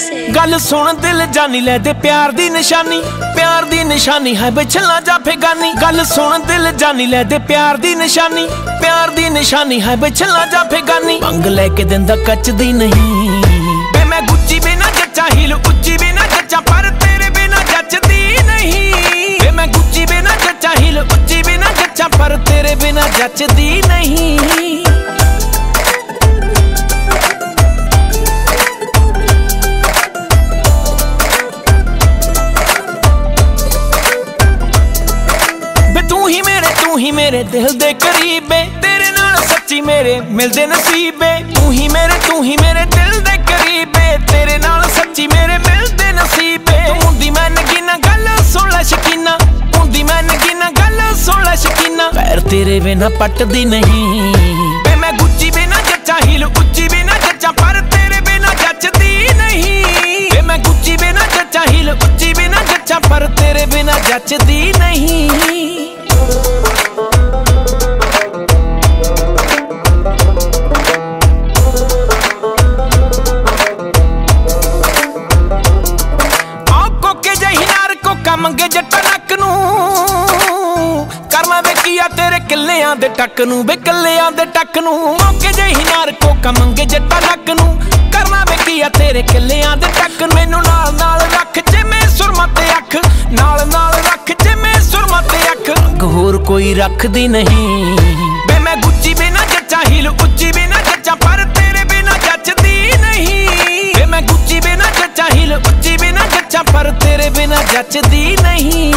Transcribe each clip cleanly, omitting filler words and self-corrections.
गल सुन दिल जानी लै दे प्यार दी निशानी है बिछलना जाफेगानी। गल सुन दिल जानी लै दे प्यार दी निशानी है बिछलना जाफेगानी। मंग लेके दिंदा कचदी नहीं बे मैं गुच्ची बिना जच्चा हील उच्ची बिना जच्चा पर तेरे बिना जचदी नहीं। बे मैं गुच्ची बिना जच्चा हील उच्ची बिना जच्चा पर तेरे बिना जचदी नहीं। तू ही मेरे दिल दे करीबे तेरे नाल सच्ची मेरे मिलदे नसीबे। तू ही मेरे दिल दे करीबे तेरे नाल सच्ची मेरे मिलदे नसीबे। हुंदी मैं नगीना गल सुन लै शकीना हुंदी मैं नगीना गल सुन लै शकीना। पैर तेरे बिना पटदी नहीं बे मैं गुच्ची बिना जच्चा हील उच्ची बिना जच्चा पर तेरे बिना जचदी नहीं। बे मैं गुच्ची बिना जच्चा हील उच्ची बिना जच्चा पर तेरे बिना जचदी नहीं। मंगे जट्टा नक नू करना वे किया तेरे किल्लियां दे टक नू बे किल्लियां दे टक नू। मौके जही नार कोका मंगे जट्टा नक नू करना वे किया तेरे किल्लियां दे टक। मैनू नाल नाल रख जिवें सुरमा ते अख नाल नाल रख जिवें सुरमा ते अख। होर कोई रखदी नहीं बे मैं गुच्ची बिना जच्चा हील उच्ची बिना जच्चा पर तेरे बिना जचदी नहीं। बे मैं गुच्ची बिना जच्चा हील उच्ची बिना जच्चा पर तेरे बिना जचदी नहीं।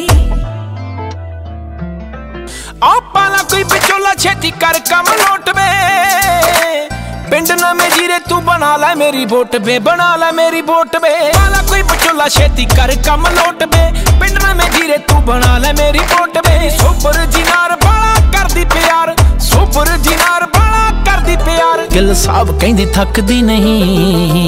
आ पाला कोई बिचोला छेती कर कम लोट वे पिंड नवें जीरे तू बना लै मेरी वोट वे बना लै मेरी वोट वे। पाला कोई बिचोला छेती कर कम लोट वे पिंड नवें जीरे तू बना लै मेरी वोट वे। सुपर जिनार बाला करदी प्यार सुपर जिनार बाला करदी प्यार। गिल साहब कहंदी थकदी नहीं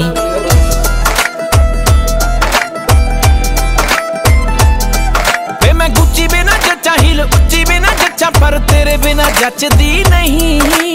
उच्ची बिना जच्चा पर तेरे बिना जचदी नहीं।